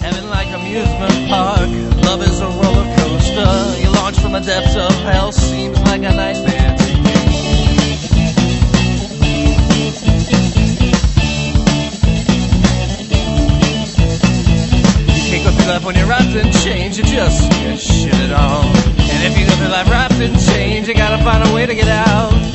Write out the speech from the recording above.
Heaven like amusement park, love is a roller coaster. You launch from the depths of hell, seems like a nightmare to you. You can't go through life when you're wrapped in change, you just get shitted on. And if you go through life wrapped in change, you gotta find a way to get out.